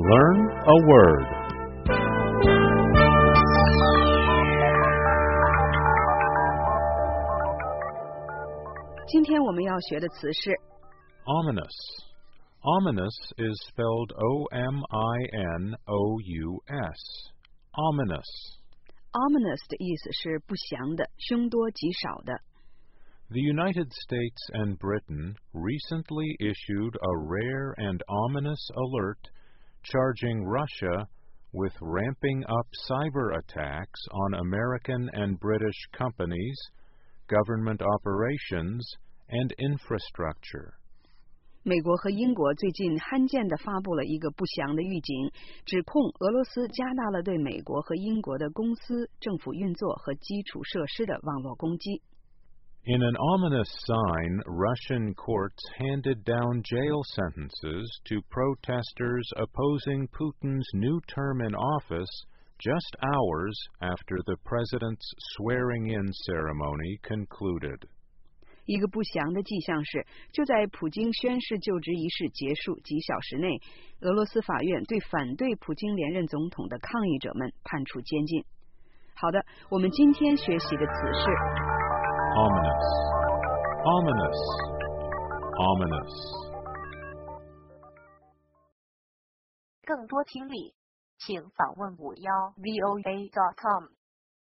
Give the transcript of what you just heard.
Learn a word. Ominous. Ominous is spelled O-M-I-N-O-U-S. Ominous. Ominous 的意思是不祥的、凶多吉少的。 The United States and Britain recently issued a rare and ominous alert charging Russia with ramping up cyber attacks on American and British companies, government operations, and infrastructure. 美国和英国最近罕见地发布了一个不祥的预警，指控俄罗斯加大了对美国和英国的公司、政府运作和基础设施的网络攻击。 In an ominous sign, Russian courts handed down jail sentences to protesters opposing Putin's new term in office just hours after the president's swearing-in ceremony concluded. 一个不祥的迹象是，就在普京宣誓就职仪式结束几小时内，俄罗斯法院对反对普京连任总统的抗议者们判处监禁。好的，我们今天学习的词是 Ominous. Ominous. Ominous. 更多听力，请访问51voa.com。